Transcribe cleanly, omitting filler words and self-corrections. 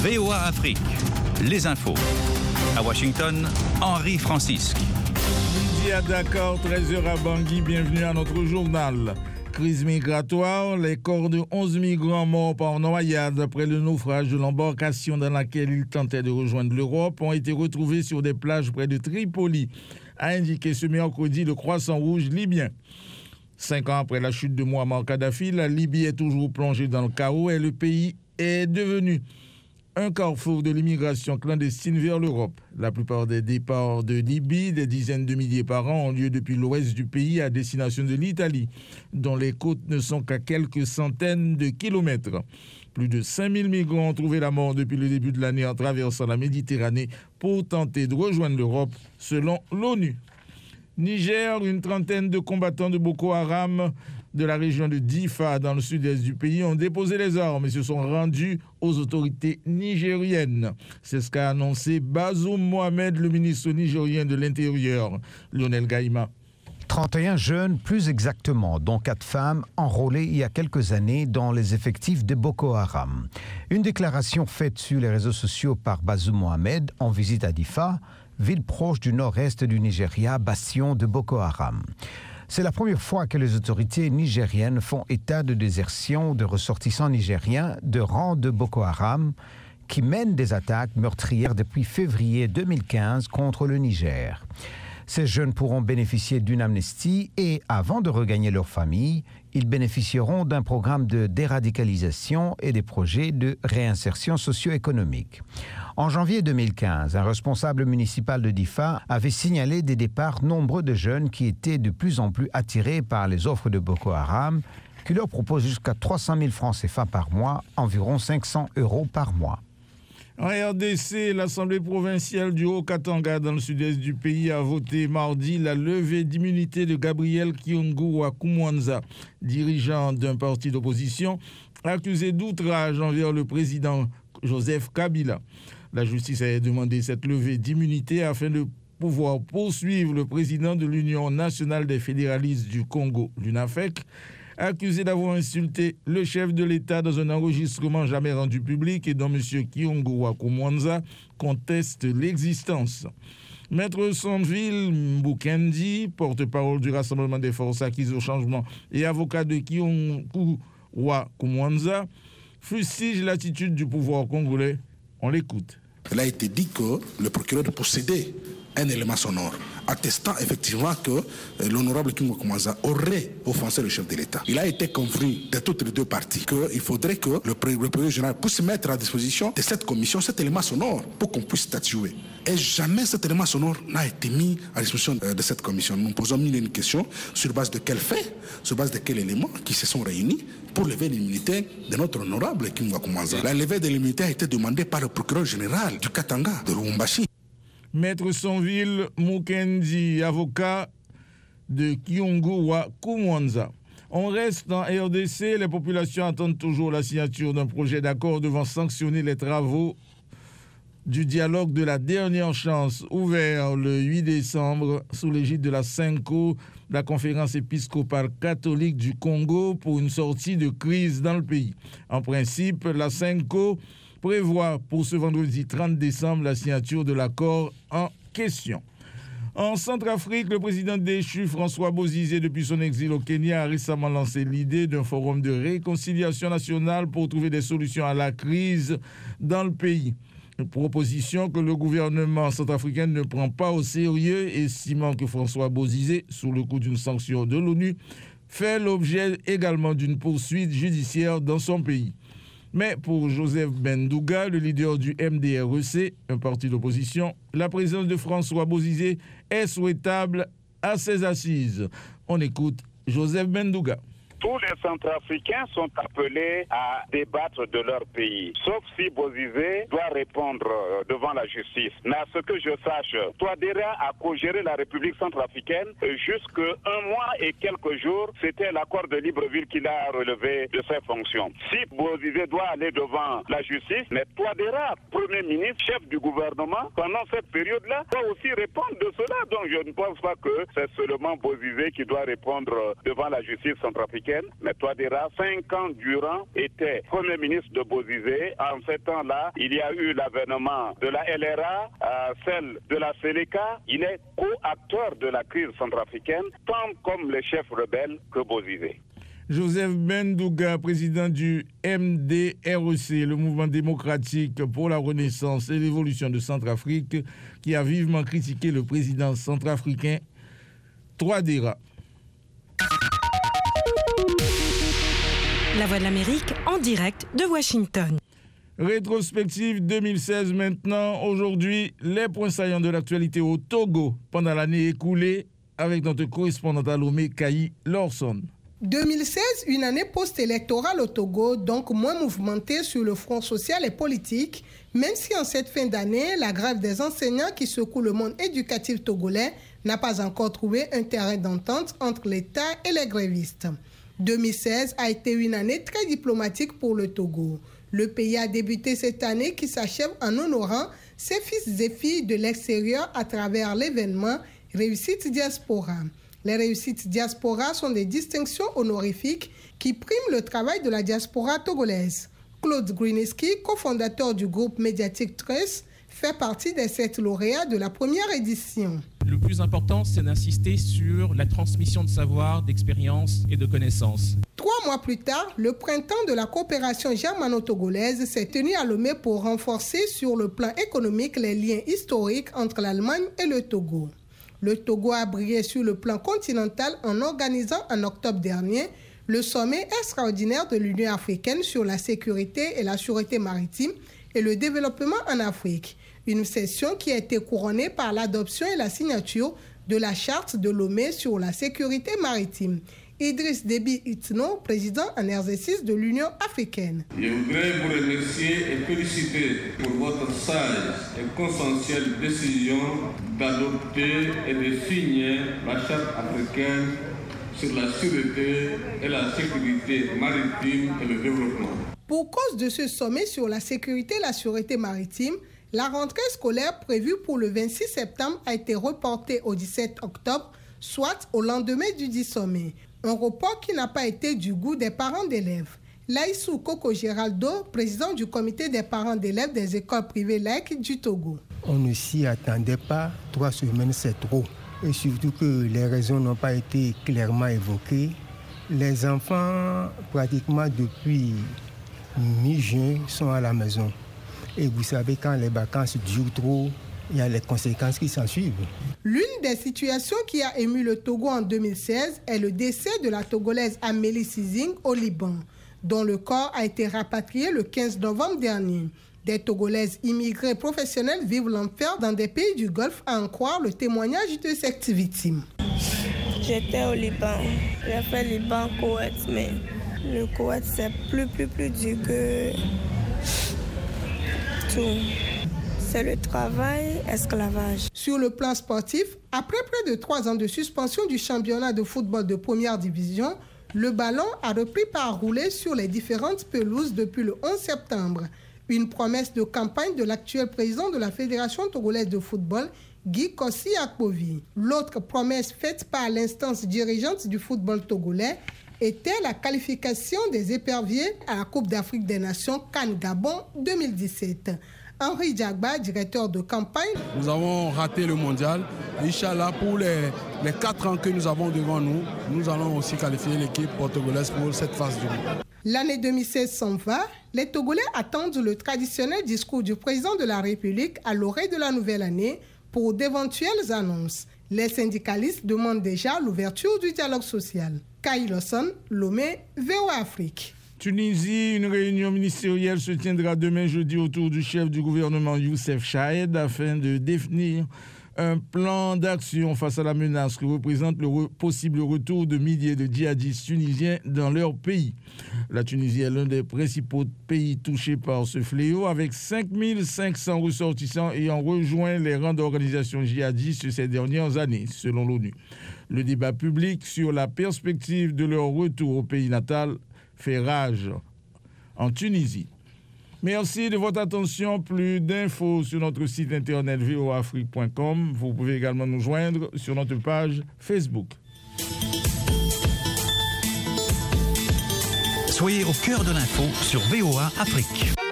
VOA Afrique, les infos. À Washington, Henri Francisque. Midi à Dakar, 13h à Bangui, bienvenue à notre journal. Crise migratoire, les corps de 11 migrants morts par noyade après le naufrage de l'embarcation dans laquelle ils tentaient de rejoindre l'Europe ont été retrouvés sur des plages près de Tripoli, a indiqué ce mercredi le Croissant-Rouge libyen. 5 ans après la chute de Mouammar Kadhafi, la Libye est toujours plongée dans le chaos et le pays est devenu un carrefour de l'immigration clandestine vers l'Europe. La plupart des départs de Libye, des dizaines de milliers par an, ont lieu depuis l'ouest du pays à destination de l'Italie, dont les côtes ne sont qu'à quelques centaines de kilomètres. Plus de 5000 migrants ont trouvé la mort depuis le début de l'année en traversant la Méditerranée pour tenter de rejoindre l'Europe, selon l'ONU. Niger, une trentaine de combattants de Boko Haram de la région de Difa, dans le sud-est du pays, ont déposé les armes et se sont rendus aux autorités nigériennes. C'est ce qu'a annoncé Bazoum Mohamed, le ministre nigérien de l'Intérieur. Lionel Gaïma. 31 jeunes, plus exactement, dont 4 femmes, enrôlées il y a quelques années dans les effectifs de Boko Haram. Une déclaration faite sur les réseaux sociaux par Bazoum Mohamed en visite à Difa, ville proche du nord-est du Nigeria, bastion de Boko Haram. C'est la première fois que les autorités nigériennes font état de désertion de ressortissants nigériens de rang de Boko Haram qui mènent des attaques meurtrières depuis février 2015 contre le Niger. Ces jeunes pourront bénéficier d'une amnistie et, avant de regagner leur famille, ils bénéficieront d'un programme de déradicalisation et des projets de réinsertion socio-économique. En janvier 2015, un responsable municipal de Difa avait signalé des départs nombreux de jeunes qui étaient de plus en plus attirés par les offres de Boko Haram, qui leur proposent jusqu'à 300 000 francs CFA par mois, environ 500 € par mois. En RDC, l'Assemblée provinciale du Haut-Katanga, dans le sud-est du pays, a voté mardi la levée d'immunité de Gabriel Kyungu Kumwanza, dirigeant d'un parti d'opposition, accusé d'outrage envers le président Joseph Kabila. La justice a demandé cette levée d'immunité afin de pouvoir poursuivre le président de l'Union nationale des fédéralistes du Congo, l'UNAFEC, accusé d'avoir insulté le chef de l'État dans un enregistrement jamais rendu public et dont M. Kyungu Kumwanza conteste l'existence. Maître Sondeville Mbukendi, porte-parole du Rassemblement des forces acquises au changement et avocat de Kyungu Kumwanza, fustige l'attitude du pouvoir congolais. On l'écoute. Il a été dit que le procureur possédait un élément sonore attestant effectivement que l'honorable Kyungu Kumwanza aurait offensé le chef de l'État. Il a été convenu de toutes les deux parties qu'il faudrait que le procureur général puisse mettre à disposition de cette commission cet élément sonore pour qu'on puisse statuer. Et jamais cet élément sonore n'a été mis à disposition de cette commission. Nous posons une question sur base de quel fait, sur base de quels éléments qui se sont réunis pour lever l'immunité de notre honorable Kyungu Kumwanza. La levée de l'immunité a été demandée par le procureur général du Katanga, de Lubumbashi. Maître Sondeville Mbukendi, avocat de Kyungu Kumwanza. On reste en RDC, les populations attendent toujours la signature d'un projet d'accord devant sanctionner les travaux du dialogue de la dernière chance, ouvert le 8 décembre sous l'égide de la CENCO, la conférence épiscopale catholique du Congo, pour une sortie de crise dans le pays. En principe, la CENCO prévoit pour ce vendredi 30 décembre la signature de l'accord en question. En Centrafrique, le président déchu François Bozizé, depuis son exil au Kenya, a récemment lancé l'idée d'un forum de réconciliation nationale pour trouver des solutions à la crise dans le pays. Une proposition que le gouvernement centrafricain ne prend pas au sérieux, estimant que François Bozizé, sous le coup d'une sanction de l'ONU, fait l'objet également d'une poursuite judiciaire dans son pays. Mais pour Joseph Bendouga, le leader du MDREC, un parti d'opposition, la présence de François Bozizé est souhaitable à ses assises. On écoute Joseph Bendouga. Tous les Centrafricains sont appelés à débattre de leur pays, sauf si Bozizé doit répondre devant la justice. Mais à ce que je sache, Touadéra a co-géré la République centrafricaine jusqu'à 1 mois et quelques jours. C'était l'accord de Libreville qu'il a relevé de ses fonctions. Si Bozizé doit aller devant la justice, mais Touadéra, Premier ministre, chef du gouvernement, pendant cette période-là, doit aussi répondre de cela. Donc je ne pense pas que c'est seulement Bozizé qui doit répondre devant la justice centrafricaine. centrafricaine. Mais Touadéra, 5 ans durant, était Premier ministre de Bozizé. En ce temps-là, il y a eu l'avènement de la LRA, celle de la Séléka. Il est co-acteur de la crise centrafricaine, tant comme les chefs rebelles que Bozizé. Joseph Bendouga, président du MDREC, le mouvement démocratique pour la renaissance et l'évolution de Centrafrique, qui a vivement critiqué le président centrafricain Touadéra. La Voix de l'Amérique en direct de Washington. Rétrospective 2016 maintenant. Aujourd'hui, les points saillants de l'actualité au Togo pendant l'année écoulée avec notre correspondante à Lomé, Kayi Lawson. 2016, une année post-électorale au Togo, donc moins mouvementée sur le front social et politique, même si en cette fin d'année, la grève des enseignants qui secoue le monde éducatif togolais n'a pas encore trouvé un terrain d'entente entre l'État et les grévistes. 2016 a été une année très diplomatique pour le Togo. Le pays a débuté cette année qui s'achève en honorant ses fils et filles de l'extérieur à travers l'événement Réussite Diaspora. Les réussites diaspora sont des distinctions honorifiques qui priment le travail de la diaspora togolaise. Claude Gruniski, cofondateur du groupe médiatique Trace, fait partie des 7 lauréats de la première édition. Le plus important, c'est d'insister sur la transmission de savoir, d'expérience et de connaissances. 3 mois plus tard, le printemps de la coopération germano-togolaise s'est tenu à Lomé pour renforcer sur le plan économique les liens historiques entre l'Allemagne et le Togo. Le Togo a brillé sur le plan continental en organisant en octobre dernier le sommet extraordinaire de l'Union africaine sur la sécurité et la sûreté maritime et le développement en Afrique. Une session qui a été couronnée par l'adoption et la signature de la charte de Lomé sur la sécurité maritime. Idriss Déby Itno, président en exercice de l'Union africaine. Je voudrais vous remercier et féliciter pour votre sage et consensuelle décision d'adopter et de signer la charte africaine sur la sûreté et la sécurité maritime et le développement. Pour cause de ce sommet sur la sécurité et la sûreté maritime, la rentrée scolaire prévue pour le 26 septembre a été reportée au 17 octobre, soit au lendemain du dit sommet. Un report qui n'a pas été du goût des parents d'élèves. Laïssou Koko Géraldo, président du comité des parents d'élèves des écoles privées laïques du Togo. On ne s'y attendait pas, 3 semaines c'est trop. Et surtout que les raisons n'ont pas été clairement évoquées. Les enfants, pratiquement depuis mi-juin, sont à la maison. Et vous savez, quand les vacances durent trop, il y a les conséquences qui s'en suivent. L'une des situations qui a ému le Togo en 2016 est le décès de la Togolaise Amélie Sizing au Liban, dont le corps a été rapatrié le 15 novembre dernier. Des Togolaises immigrées professionnelles vivent l'enfer dans des pays du Golfe, à en croire le témoignage de cette victime. J'étais au Liban. J'ai fait Liban, Koweït, mais le Koweït c'est plus dur que tout. C'est le travail, esclavage. Sur le plan sportif, après près de 3 ans de suspension du championnat de football de première division, le ballon a repris par rouler sur les différentes pelouses depuis le 11 septembre. Une promesse de campagne de l'actuel président de la Fédération togolaise de football, Guy Kossi Akpovi. L'autre promesse faite par l'instance dirigeante du football togolais était la qualification des éperviers à la Coupe d'Afrique des Nations CAN Gabon 2017. Henri Diagba, directeur de campagne. Nous avons raté le mondial. Inch'Allah, pour les 4 ans que nous avons devant nous, nous allons aussi qualifier l'équipe portugalaise pour cette phase du monde. L'année 2016 s'en va. Les Togolais attendent le traditionnel discours du président de la République à l'orée de la nouvelle année pour d'éventuelles annonces. Les syndicalistes demandent déjà l'ouverture du dialogue social. Kayi Lawson, Lomé, VOA Afrique. Tunisie, une réunion ministérielle se tiendra demain jeudi autour du chef du gouvernement Youssef Chahed afin de définir un plan d'action face à la menace que représente le possible retour de milliers de djihadistes tunisiens dans leur pays. La Tunisie est l'un des principaux pays touchés par ce fléau, avec 5500 ressortissants ayant rejoint les rangs d'organisations djihadistes ces dernières années, selon l'ONU. Le débat public sur la perspective de leur retour au pays natal fait rage en Tunisie. Merci de votre attention. Plus d'infos sur notre site internet voafrique.com. Vous pouvez également nous joindre sur notre page Facebook. Soyez au cœur de l'info sur VOA Afrique.